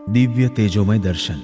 દિવ્ય તેજોમય દર્શન.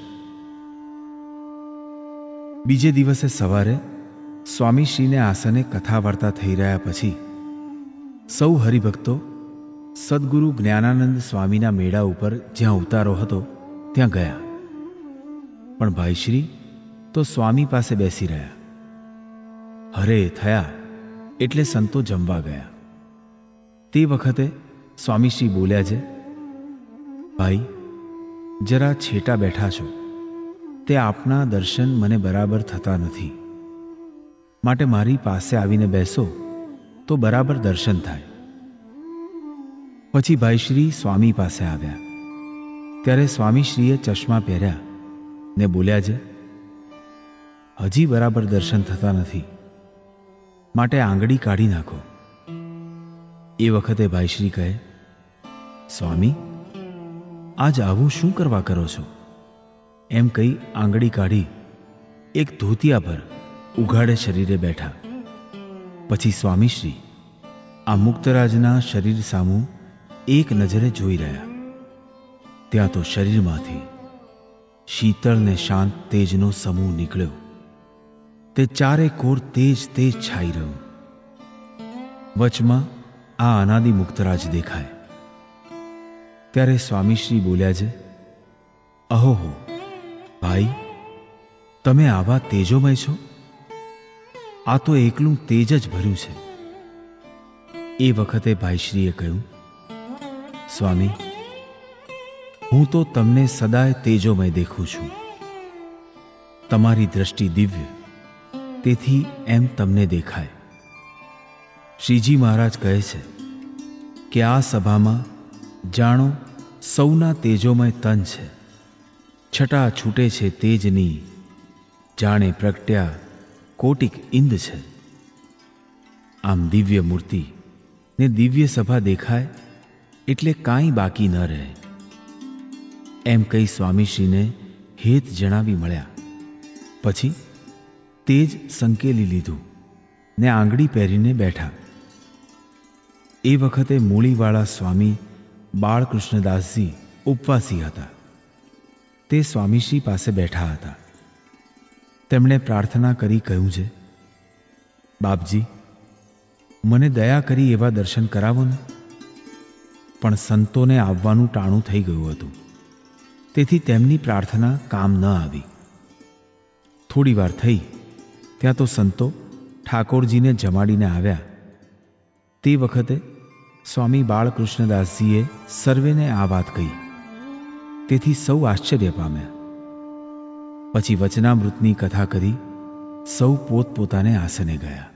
બીજે દિવસે સવારે સ્વામીશ્રીને આસને કથા વાર્તા થઈ રહ્યા પછી સૌ હરિભક્તો સદ્ગુરુ જ્ઞાનાનંદ સ્વામીના મેળા ઉપર જ્યાં ઉતારો હતો ત્યાં ગયા. પણ ભાઈશ્રી તો સ્વામી પાસે બેસી રહ્યા. હરે થયા એટલે સંતો જમવા ગયા. તે વખતે સ્વામીશ્રી બોલ્યા છે, ભાઈ જરા છેટા બેઠા છો, તે આપના દર્શન મને બરાબર થતા નથી, માટે મારી પાસે આવીને બેસો તો બરાબર દર્શન થાય. પછી ભાઈશ્રી સ્વામી પાસે આવ્યા ત્યારે સ્વામીશ્રીએ ચશ્મા પહેર્યા ને બોલ્યા છે, હજી બરાબર દર્શન થતા નથી, માટે આંગળી કાઢી નાખો. એ વખતે ભાઈશ્રી કહે, સ્વામી આજ આવું શું કરવા કરો છો? એમ કહી આંગળી કાઢી એક ધોતિયા પર ઉઘાડે શરીરે બેઠા. પછી સ્વામીશ્રી આ મુક્તરાજના શરીર સામું એક નજરે જોઈ રહ્યા. ત્યાં તો શરીરમાંથી શીતળ ને શાંત તેજનો સમૂહ નીકળ્યો. તે ચારે કોર તેજ તેજ છાઈ રહ્યું. વચમાં આ અનાદિ મુક્તરાજ દેખાય. ત્યારે સ્વામીશ્રી બોલ્યા છે, અહોહો ભાઈ, તમે આવા તેજોમય છો? આ તો એકલું તેજ જ ભર્યું છે. એ વખતે ભાઈશ્રીએ કહ્યું, સ્વામી હું તો તમને સદાય તેજોમય દેખું છું. તમારી દ્રષ્ટિ દિવ્ય, તેથી એમ તમને દેખાય. શ્રીજી મહારાજ કહે છે કે આ સભામાં જાણો સૌના તેજોમય તન છે, છટા છૂટે છે તેજની, જાણે પ્રગટ્યા કોટિક ઇંદ છે. આમ દિવ્ય મૂર્તિ ને દિવ્ય સભા દેખાય એટલે કાંઈ બાકી ન રહે. એમ કહી સ્વામીશ્રીને હેત જણાવી મળ્યા. પછી તેજ સંકેલી લીધું ને આંગળી પહેરીને બેઠા. એ વખતે મૂળીવાળા સ્વામી બાળકૃષ્ણદાસજી ઉપવાસી હતા. તે સ્વામીશ્રી પાસે બેઠા હતા. તેમણે પ્રાર્થના કરી કહ્યું છે, બાપજી મને દયા કરી એવા દર્શન કરાવો ને. પણ સંતોને આવવાનું ટાણું થઈ ગયું હતું, તેથી તેમની પ્રાર્થના કામ ન આવી. થોડી વાર થઈ ત્યાં તો સંતો ઠાકોરજીને જમાડીને આવ્યા. તે વખતે સ્વામી બાળકૃષ્ણદાસજીએ સર્વેને આ વાત કહી. તેથી સૌ આશ્ચર્ય પામ્યા. પછી વચનામૃતની કથા કરી સૌ પોતપોતાને આસને ગયા.